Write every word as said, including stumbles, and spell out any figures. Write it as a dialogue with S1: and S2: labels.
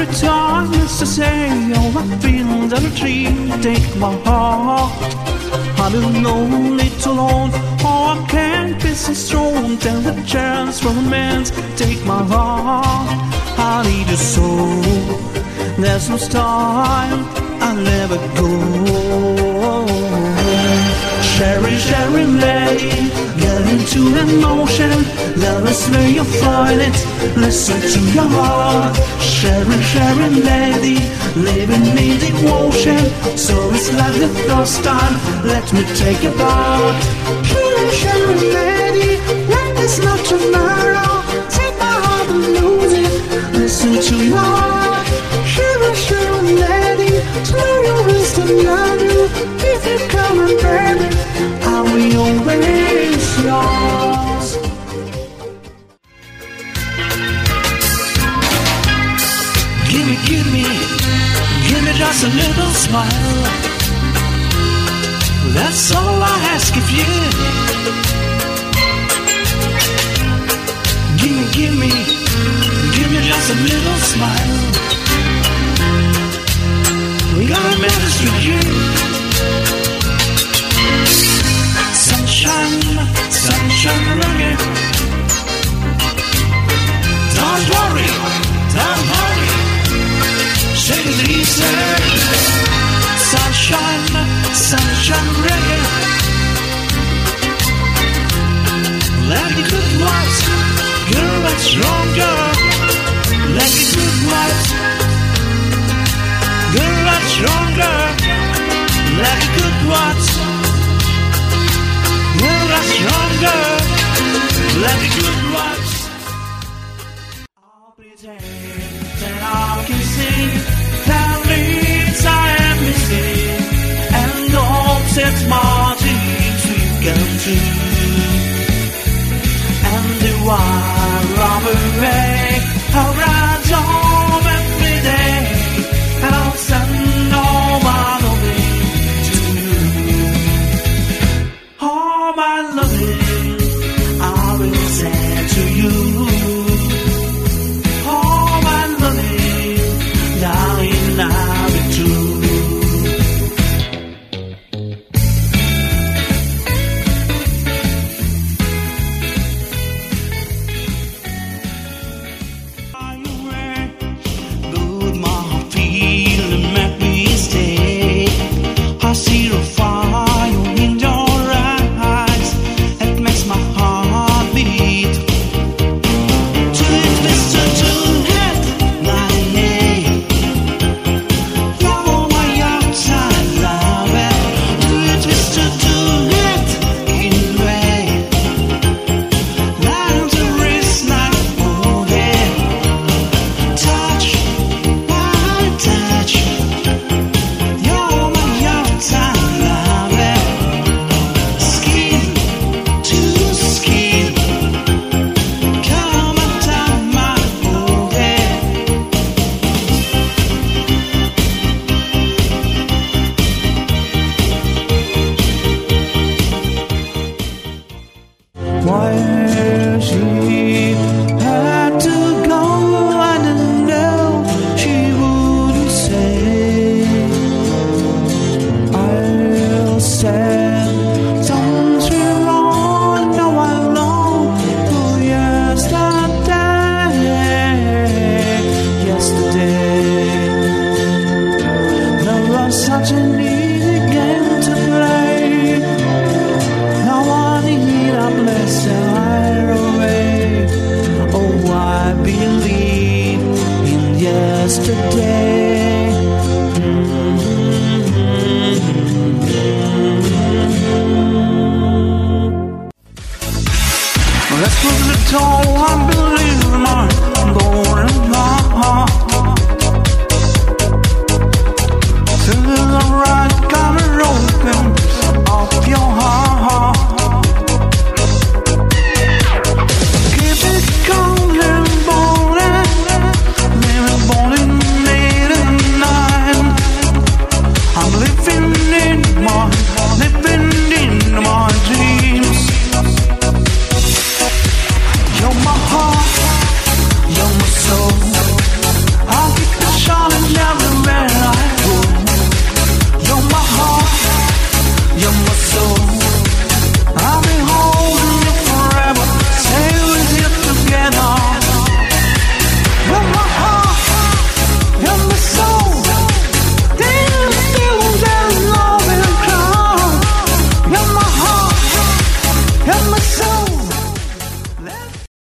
S1: time is to say all the feelings that a tree take my heart. I've been lonely too long, oh I can't be so strong. Tell the chance for romance, take my heart. I need you so, there's no time, I'll never go. Sharing, sharing lady, get into the motion. Love is where you find it, listen to your heart. Sharing, sharing lady, living in devotion. So it's like the first time, let me take a part. Sharing, sharing lady, when there's no tomorrow, take my heart and lose it, listen to your heart. Sharing, sharing lady, tomorrow is to love you. If you come and baby, I will always yours. Give me, give me, give me just a little smile. That's all I ask of you. Give me, give me, give me just a little smile. We got a message for you. Sunshine, sunshine reggae. Don't worry, don't hurry, take it easy. Sunshine, sunshine reggae. Let me good vibes, girl that's stronger. Let me good vibes, girl that's stronger. Let me good vibes. You're stronger, let me good one.